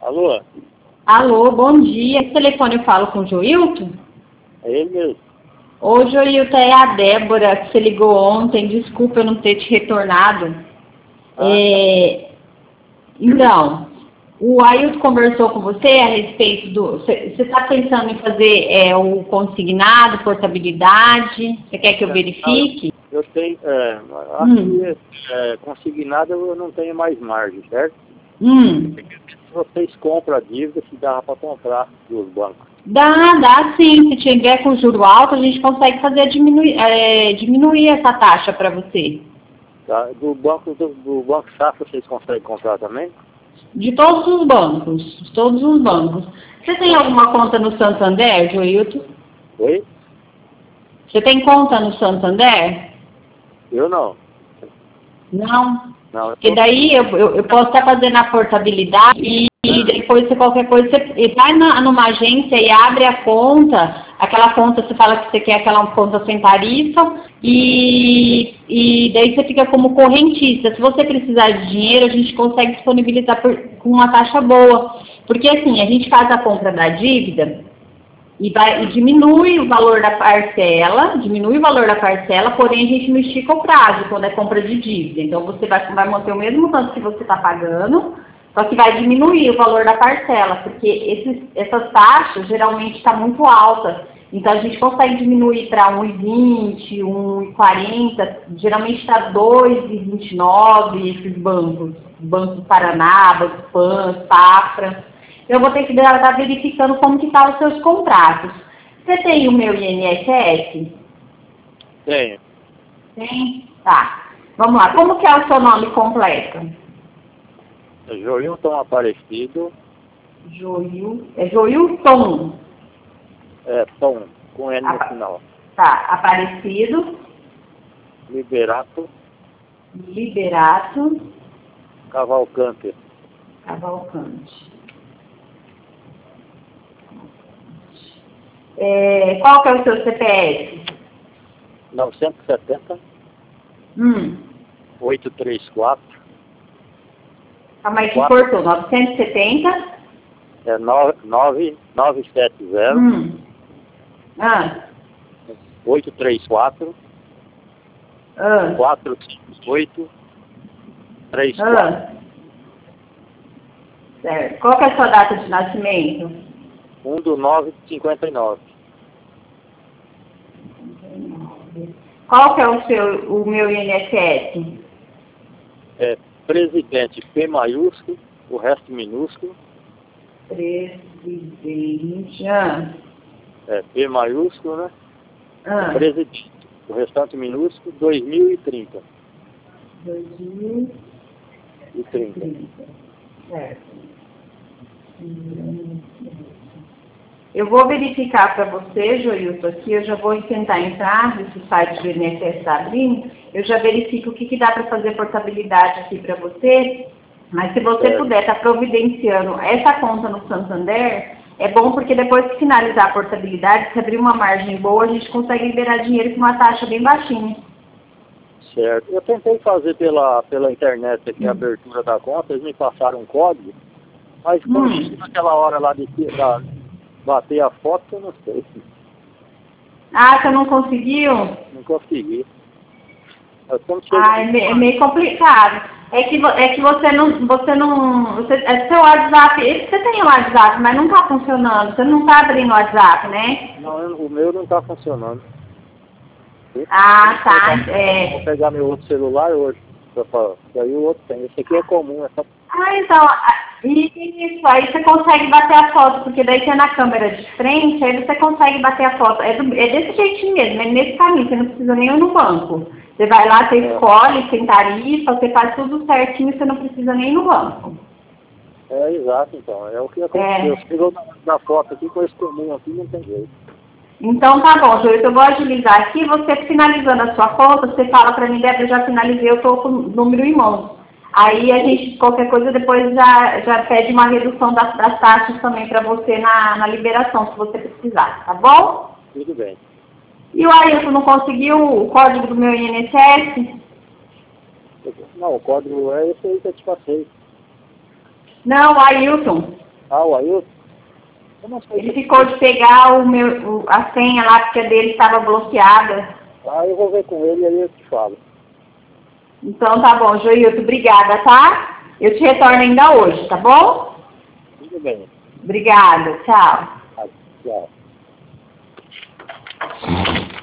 Alô? Alô, bom dia. Esse telefone eu falo com o Joilton? É ele mesmo. Ô, Joilton, é a Débora, que você ligou ontem. Desculpa eu não ter te retornado. Então, o Ailton conversou com você a respeito do... Você está pensando em fazer o consignado, portabilidade? Você quer que eu verifique? Eu tenho... acho que consignado eu não tenho mais margem, certo? Se vocês compram a dívida, se dá para comprar dos bancos. Dá sim. Se tiver com juro alto, a gente consegue fazer diminuir essa taxa para você. Tá? Do Banco Safra vocês conseguem comprar também? De todos os bancos. Todos os bancos. Você tem alguma conta no Santander, Joilton? Oi? Você tem conta no Santander? Eu não. Não? Não. Porque daí eu posso estar fazendo a portabilidade e depois se qualquer coisa você vai numa agência e abre a conta, aquela conta você fala que você quer aquela conta sem tarifa e daí você fica como correntista. Se você precisar de dinheiro, a gente consegue disponibilizar com uma taxa boa. Porque assim, a gente faz a compra da dívida e diminui o valor da parcela, porém a gente não estica o prazo quando é compra de dívida. Então você vai manter o mesmo tanto que você está pagando, só que vai diminuir o valor da parcela, porque essas taxas geralmente estão muito altas. Então a gente consegue diminuir para 1,20, 1,40, geralmente está 2,29 esses bancos, Banco do Paraná, Banco Pan, Safra. Eu vou ter que estar verificando como que estão os seus contratos. Você tem o meu INSS? Tenho. Tem? Tá. Vamos lá. Como que é o seu nome completo? Joilton Aparecido. Joilton? Tom, com N no final. Tá. Aparecido. Liberato. Cavalcante. Qual que é o seu CPF? 970. 834. Calma aí que cortou. 970? 970. 834. 458. 34. Certo. Qual que é a sua data de nascimento? 1/9/59. Qual que é o meu INSS? Presidente P maiúsculo, o resto minúsculo. Presidente. P maiúsculo, né? Presidente. O restante minúsculo, 2030. 2030. Certo. Eu vou verificar para você, Joilton, aqui, eu já vou tentar entrar nesse site do INSS está abrindo, eu já verifico o que dá para fazer portabilidade aqui para você, mas se você puder estar providenciando essa conta no Santander, é bom porque depois que finalizar a portabilidade, se abrir uma margem boa, a gente consegue liberar dinheiro com uma taxa bem baixinha. Certo. Eu tentei fazer pela internet aqui a abertura da conta, eles me passaram um código, mas quando naquela hora lá de bater a foto, eu não sei. Ah, você não conseguiu? Não consegui. É meio complicado. É que você não, é seu WhatsApp, você tem o WhatsApp, mas não está funcionando, você não está abrindo o WhatsApp, né? Não, o meu não está funcionando. Ah, tá. Vou pegar meu outro celular hoje, aí o outro tem. Esse aqui é comum, é só... Então, isso, aí você consegue bater a foto, porque daí tem na câmera de frente, aí você consegue bater a foto. É desse jeitinho mesmo, é nesse caminho, você não precisa nem ir no banco. Você vai lá, você escolhe, tem tarifa, você faz tudo certinho, você não precisa nem ir no banco. Exato, então. É o que aconteceu. Chegou na foto aqui, com esse comum aqui, não tem jeito. Então tá bom, Joilton, eu vou agilizar aqui, você finalizando a sua conta, você fala pra mim, Débora, eu já finalizei, eu tô com o número em mãos. Aí a gente, qualquer coisa, depois já pede uma redução das taxas também para você na liberação, se você precisar, tá bom? Tudo bem. E o Ailton não conseguiu o código do meu INSS? Não, o código é esse aí que eu te passei. Não, o Ailton. Ah, o Ailton? Eu não sei. Ele ficou de pegar a senha lá, porque a dele estava bloqueada. Ah, eu vou ver com ele e aí eu te falo. Então tá bom, Joilton, obrigada, tá? Eu te retorno ainda hoje, tá bom? Tudo bem. Obrigada, tchau. Ah, tchau.